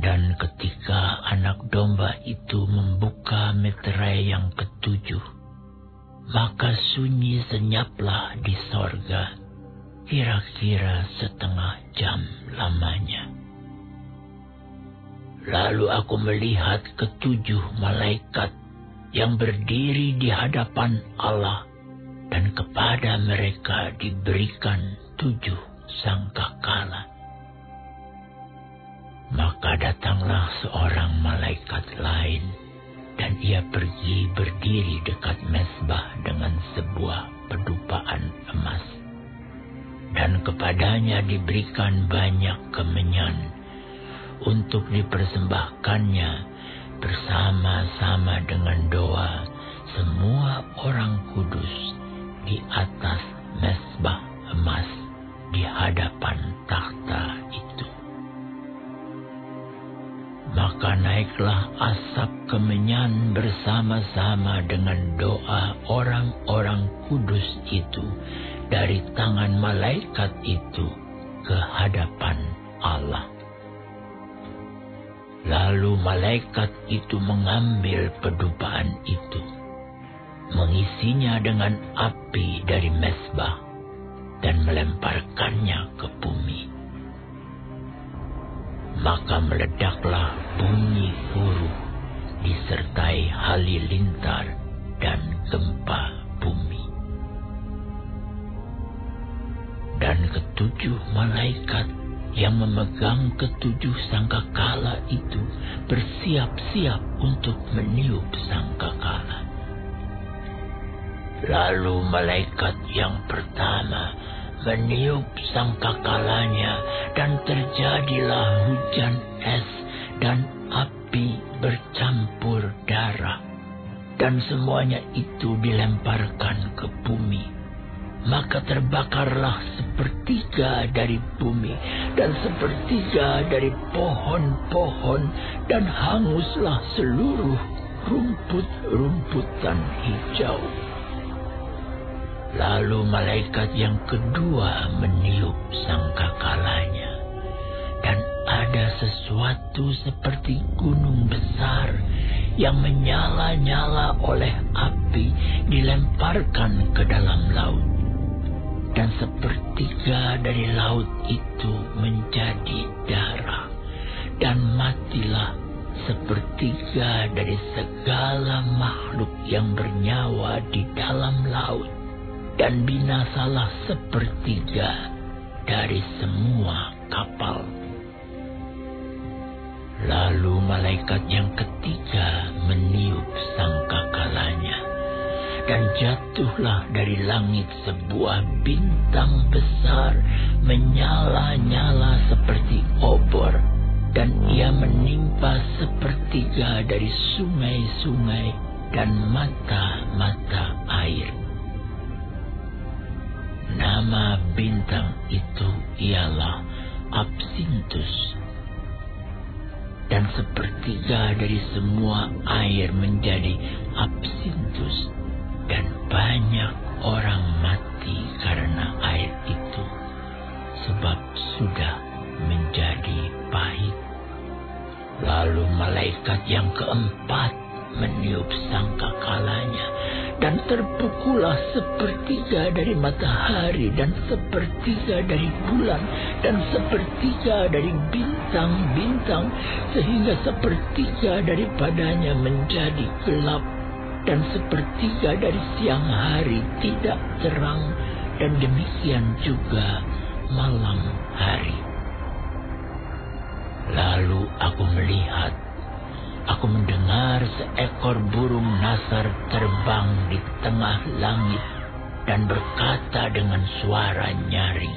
Dan ketika anak domba itu membuka meterai yang ketujuh, maka sunyi senyaplah di sorga, kira-kira setengah jam lamanya. Lalu aku melihat ketujuh malaikat yang berdiri di hadapan Allah, dan kepada mereka diberikan 7 sangkakala. Maka datanglah seorang malaikat lain, dan ia pergi berdiri dekat mezbah dengan sebuah pedupaan emas. Dan kepadanya diberikan banyak kemenyan untuk dipersembahkannya bersama-sama dengan doa semua orang kudus di atas mezbah emas di hadapan takhta itu. Maka naiklah asap kemenyan bersama-sama dengan doa orang-orang kudus itu dari tangan malaikat itu ke hadapan Allah. Lalu malaikat itu mengambil pedupaan itu, mengisinya dengan api dari mezbah, dan melemparkannya ke bumi. Maka meledaklah bunyi huru disertai halilintar dan gempa bumi. Dan ketujuh malaikat yang memegang ketujuh sangkakala itu bersiap-siap untuk meniup sangkakala. Lalu malaikat yang pertama meniup sangkakalanya, dan terjadilah hujan es dan api bercampur darah, dan semuanya itu dilemparkan ke bumi. Maka terbakarlah 1/3 dari bumi dan 1/3 dari pohon-pohon, dan hanguslah seluruh rumput-rumputan hijau. Lalu malaikat yang kedua meniup sangkakalanya, dan ada sesuatu seperti gunung besar yang menyala-nyala oleh api dilemparkan ke dalam laut. Dan 1/3 dari laut itu menjadi darah, dan matilah 1/3 dari segala makhluk yang bernyawa di dalam laut, dan binasalah 1/3 dari semua kapal. Lalu malaikat yang ketiga meniup sangkakalanya, dan jatuhlah dari langit sebuah bintang besar menyala-nyala seperti obor, dan ia menimpa 1/3 dari sungai-sungai dan mata-mata air. Nama bintang itu ialah Absintus. Dan 1/3 dari semua air menjadi absintus, dan banyak orang mati karena air itu, sebab sudah menjadi pahit. Lalu malaikat yang keempat meniup sangkakalanya, dan terpukullah 1/3 dari matahari, dan 1/3 dari bulan, dan 1/3 dari bintang-bintang, sehingga 1/3 daripadanya menjadi gelap, dan 1/3 dari siang hari tidak terang, dan demikian juga malam hari. Lalu aku melihat, aku mendengar seekor burung nasar terbang di tengah langit dan berkata dengan suara nyaring,